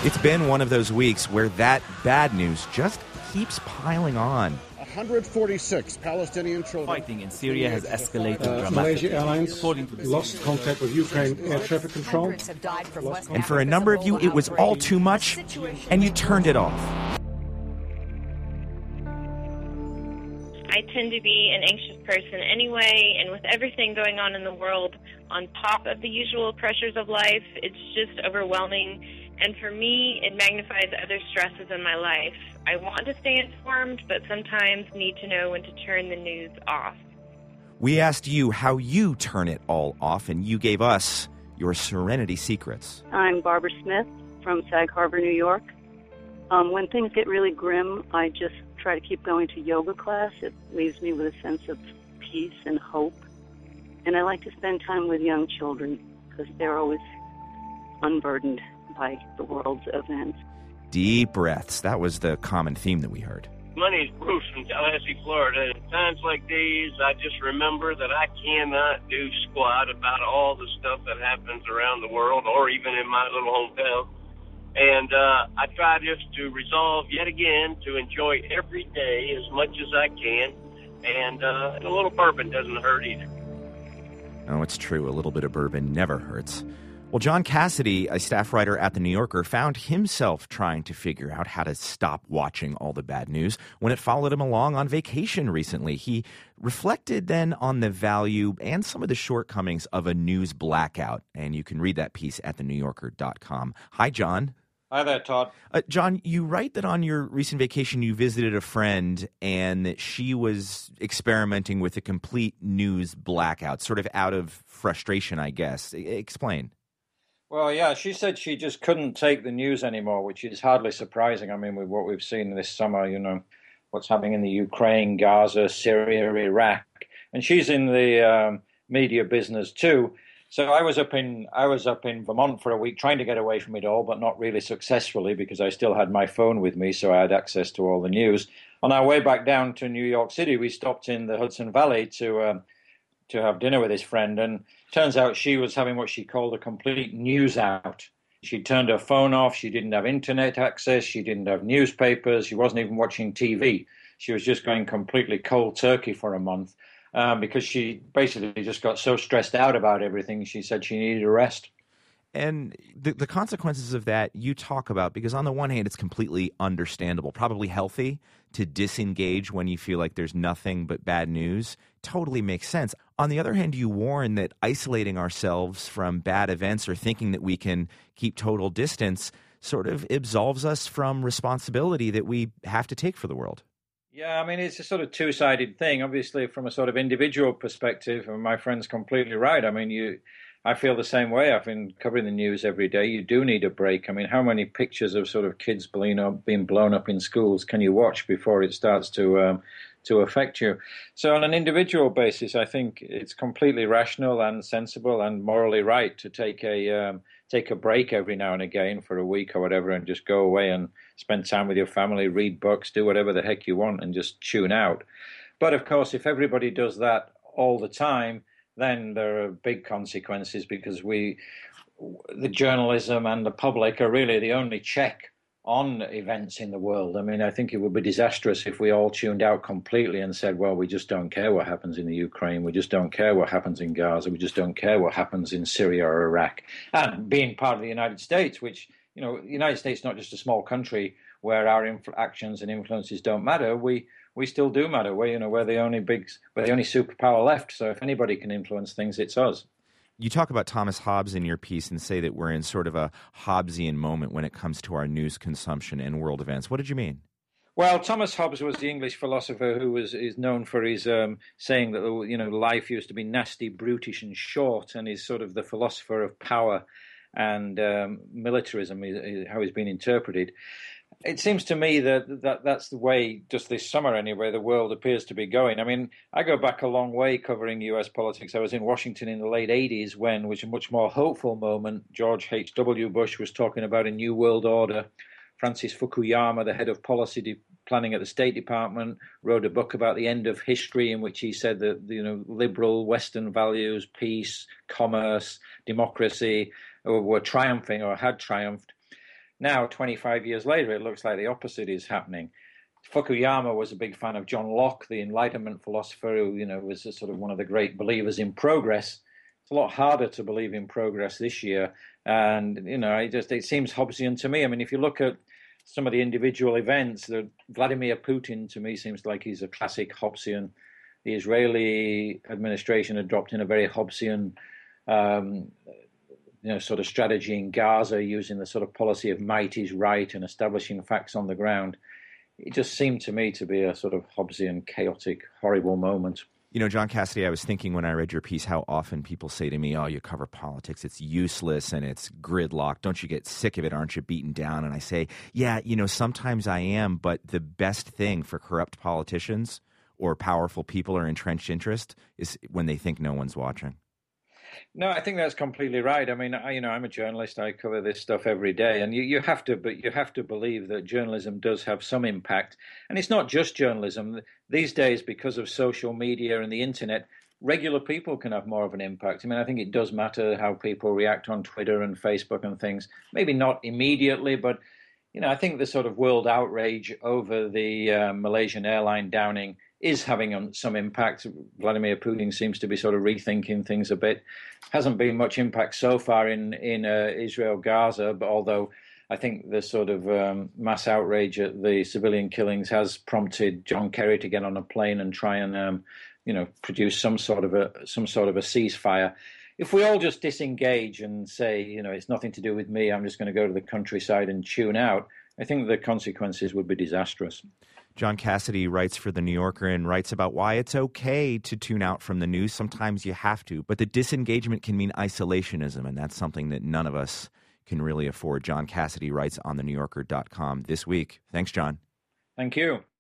It's been one of those weeks where that bad news just keeps piling on. 146 Palestinian children. Fighting in Syria has escalated dramatically. Malaysia Airlines lost contact with Ukraine air traffic control. And for a number of you, it was all too much, and you turned it off. I tend to be an anxious person anyway, and with everything going on in the world on top of the usual pressures of life, it's just overwhelming. And for me, it magnifies other stresses in my life. I want to stay informed, but sometimes need to know when to turn the news off. We asked you how you turn it all off, and you gave us your serenity secrets. I'm Barbara Smith from Sag Harbor, New York. When things get really grim, I just try to keep going to yoga class. It leaves me with a sense of peace and hope. And I like to spend time with young children because they're always unburdened by the world's events. Deep breaths. That was the common theme that we heard. My name's Bruce from Tallahassee, Florida. At times like these, I just remember that I cannot do squat about all the stuff that happens around the world or even in my little hometown. And I try just to resolve yet again to enjoy every day as much as I can. And a little bourbon doesn't hurt either. Oh, it's true. A little bit of bourbon never hurts. Well, John Cassidy, a staff writer at The New Yorker, found himself trying to figure out how to stop watching all the bad news when it followed him along on vacation recently. He reflected then on the value and some of the shortcomings of a news blackout, and you can read that piece at thenewyorker.com. Hi, John. Hi there, Todd. John, you write that on your recent vacation you visited a friend and that she was experimenting with a complete news blackout, sort of out of frustration, I guess. Explain. Well, yeah, she said she just couldn't take the news anymore, which is hardly surprising. I mean, with what we've seen this summer, you know, what's happening in the Ukraine, Gaza, Syria, Iraq. And she's in the media business too. So I was up in Vermont for a week trying to get away from it all, but not really successfully because I still had my phone with me, so I had access to all the news. On our way back down to New York City, we stopped in the Hudson Valley to have dinner with his friend, and turns out she was having what she called a complete news out. She turned her phone off, she didn't have internet access, she didn't have newspapers, she wasn't even watching TV. She was just going completely cold turkey for a month. Because she basically just got so stressed out about everything, she said she needed a rest. And the consequences of that you talk about, because on the one hand, it's completely understandable, probably healthy to disengage when you feel like there's nothing but bad news. Totally makes sense. On the other hand, you warn that isolating ourselves from bad events or thinking that we can keep total distance sort of absolves us from responsibility that we have to take for the world. Yeah, I mean, it's a sort of two-sided thing. Obviously, from a sort of individual perspective, and my friend's completely right. I mean, I feel the same way. I've been covering the news every day. You do need a break. I mean, how many pictures of sort of kids being blown up in schools can you watch before it starts to affect you? So on an individual basis, I think it's completely rational and sensible and morally right to take a break every now and again for a week or whatever and just go away and spend time with your family, read books, do whatever the heck you want and just tune out. But of course, if everybody does that all the time, then there are big consequences because the journalism and the public are really the only check on events in the world. I mean, I think it would be disastrous if we all tuned out completely and said, well, we just don't care what happens in the Ukraine. We just don't care what happens in Gaza. We just don't care what happens in Syria or Iraq. And being part of the United States, which, you know, the United States is not just a small country where our actions and influences don't matter. We still do matter. We're the only superpower left. So if anybody can influence things, it's us. You talk about Thomas Hobbes in your piece and say that we're in sort of a Hobbesian moment when it comes to our news consumption and world events. What did you mean? Well, Thomas Hobbes was the English philosopher who is known for his saying that life used to be nasty, brutish, and short, and he's sort of the philosopher of power and militarism, is how he's been interpreted. It seems to me that's the way, just this summer anyway, the world appears to be going. I mean, I go back a long way covering U.S. politics. I was in Washington in the late 80s when, which was a much more hopeful moment, George H.W. Bush was talking about a new world order. Francis Fukuyama, the head of policy planning at the State Department, wrote a book about the end of history in which he said that liberal Western values, peace, commerce, democracy were triumphing or had triumphed. Now, 25 years later, it looks like the opposite is happening. Fukuyama was a big fan of John Locke, the Enlightenment philosopher, who, was sort of one of the great believers in progress. It's a lot harder to believe in progress this year. And, it seems Hobbesian to me. I mean, if you look at some of the individual events, Vladimir Putin, to me, seems like he's a classic Hobbesian. The Israeli administration had dropped in a very Hobbesian sort of strategy in Gaza, using the sort of policy of might is right and establishing facts on the ground. It just seemed to me to be a sort of Hobbesian, chaotic, horrible moment. John Cassidy, I was thinking when I read your piece how often people say to me, oh, you cover politics, it's useless and it's gridlock. Don't you get sick of it? Aren't you beaten down? And I say, yeah, sometimes I am, but the best thing for corrupt politicians or powerful people or entrenched interest is when they think no one's watching. No, I think that's completely right. I mean, I'm a journalist. I cover this stuff every day, and you have to believe that journalism does have some impact. And it's not just journalism. These days, because of social media and the internet, regular people can have more of an impact. I mean, I think it does matter how people react on Twitter and Facebook and things. Maybe not immediately, but I think the sort of world outrage over the Malaysian airline downing is having some impact. Vladimir Putin seems to be sort of rethinking things a bit. Hasn't been much impact so far in Israel, Gaza, but although I think the sort of mass outrage at the civilian killings has prompted John Kerry to get on a plane and try and produce some sort of a ceasefire. If we all just disengage and say, it's nothing to do with me, I'm just going to go to the countryside and tune out, I think the consequences would be disastrous. John Cassidy writes for The New Yorker and writes about why it's okay to tune out from the news. Sometimes you have to, but the disengagement can mean isolationism, and that's something that none of us can really afford. John Cassidy writes on thenewyorker.com this week. Thanks, John. Thank you.